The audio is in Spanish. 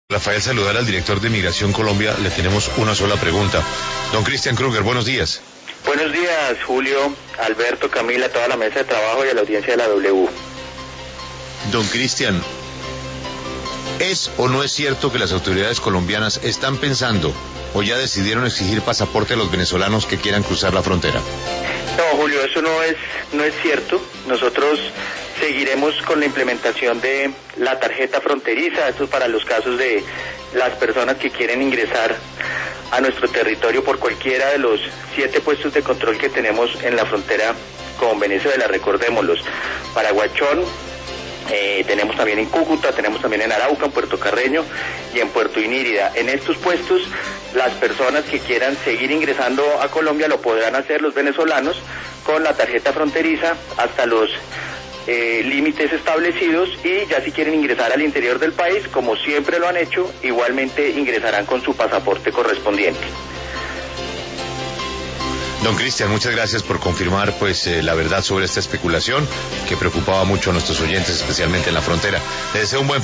Rafael, saludar al director de Migración Colombia. Le tenemos una sola pregunta. Don Cristian Kruger, buenos días. Buenos días, Julio, Alberto, Camila, toda la mesa de trabajo y a la audiencia de la W. Don Cristian, ¿es o no es cierto que las autoridades colombianas están pensando o ya decidieron exigir pasaporte a los venezolanos que quieran cruzar la frontera? No, Julio, eso no es cierto. Nosotros seguiremos con la implementación de la tarjeta fronteriza. Esto es para los casos de las personas que quieren ingresar a nuestro territorio por cualquiera de los 7 puestos de control que tenemos en la frontera con Venezuela. Recordémoslos: Paraguachón, tenemos también en Cúcuta, tenemos también en Arauca, en Puerto Carreño y en Puerto Inírida. En estos puestos, las personas que quieran seguir ingresando a Colombia lo podrán hacer, los venezolanos, con la tarjeta fronteriza hasta los límites establecidos, y ya si quieren ingresar al interior del país, como siempre lo han hecho, igualmente ingresarán con su pasaporte correspondiente. Don Cristian, muchas gracias por confirmar la verdad sobre esta especulación que preocupaba mucho a nuestros oyentes, especialmente en la frontera. Le deseo un buen